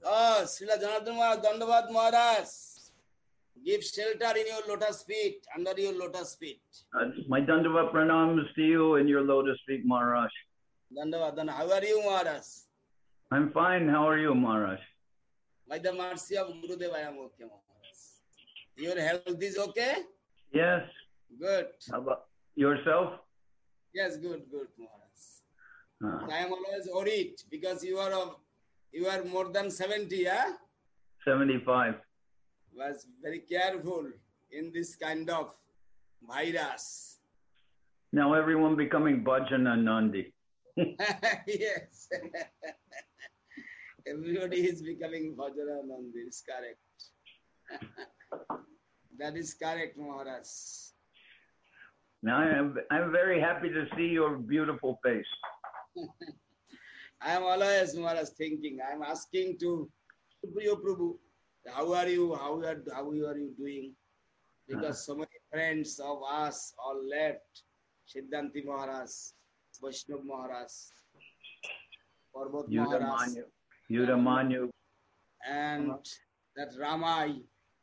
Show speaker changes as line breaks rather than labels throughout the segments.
Oh, Srila Janardhan Maharaj, Dandavad Maharaj, give shelter in your lotus feet, under your lotus feet.
My Dandavat pranams to you in your lotus feet, Maharaj.
Dandavad, how are you, Maharaj?
I'm fine. How are you, Maharaj?
By the mercy of Gurudev, I am okay, Maharaj. Your health is okay?
Yes.
Good.
How about yourself?
Yes, good, Maharaj. I am always worried because you are more than 70, yeah?
75.
Was very careful in this kind of virus.
Now everyone becoming Bhajan and Nandi.
Yes. Everybody is becoming Bhajana Nandi. It's correct. That is correct, Maharaj.
Now I'm very happy to see your beautiful face.
I am always, Maharaj, thinking. I am asking to Priya Prabhu, how are you? How are you doing? Because so many friends of us all left. Siddhanti Maharaj, Vaishnav Maharaj, Parvat Maharaj,
Yudamanyu,
and that Ramai.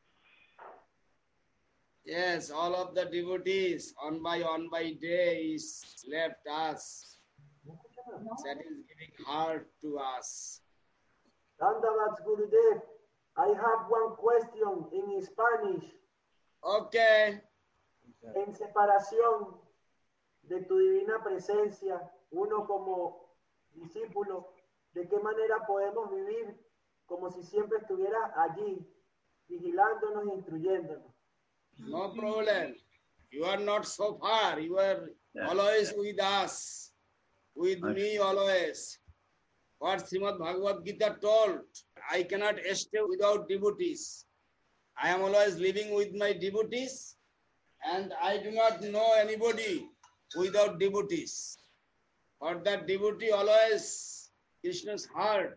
Yes, all of the devotees on by days left us. That is giving heart to us.
Dandavats Gurudev, I have one question in Spanish.
Okay.
En separación de tu divina presencia, uno como discípulo, ¿de qué manera podemos vivir como si siempre estuviera allí, vigilándonos e instruyéndonos?
No problem. You are not so far. You are always with us, with me always. What Srimad Bhagavad Gita told, I cannot stay without devotees. I am always living with my devotees, and I do not know anybody without devotees. For that devotee always, Krishna's heart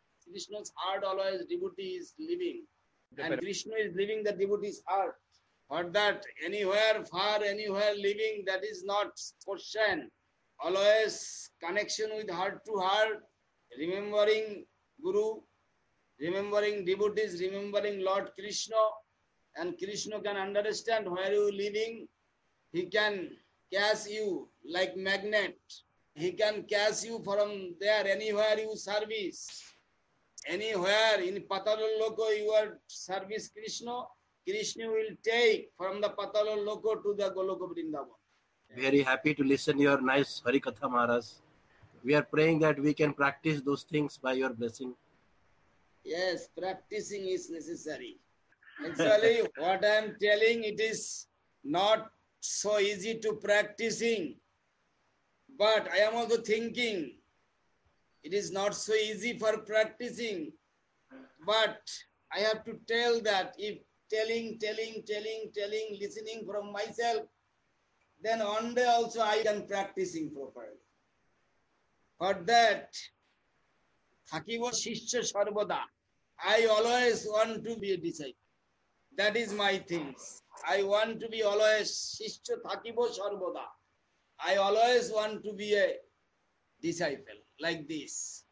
always devotee is living. And Krishna is living the devotee's heart. For that, anywhere, far, anywhere living, that is not question. Always connection with heart to heart, remembering Guru, remembering devotees, remembering Lord Krishna, and Krishna can understand where you are living. He can catch you like magnet. He can catch you from there, anywhere you service. Anywhere in Patala Loko you are service Krishna, Krishna will take from the Patala Loko to the Goloka Vrindavan.
Very happy to listen your nice Harikatha Maharaj. We are praying that we can practice those things by your blessing.
Yes, practicing is necessary. Actually, what I am telling, it is not so easy to practicing. But I am also thinking, it is not so easy for practicing. But I have to tell that if telling, listening from myself, then one day also I can practicing properly. For that, Thakibo Shishya Sarvada, I always want to be a disciple. That is my things. I want to be always Shishya Thakibo Sarvada. I always want to be a disciple like this.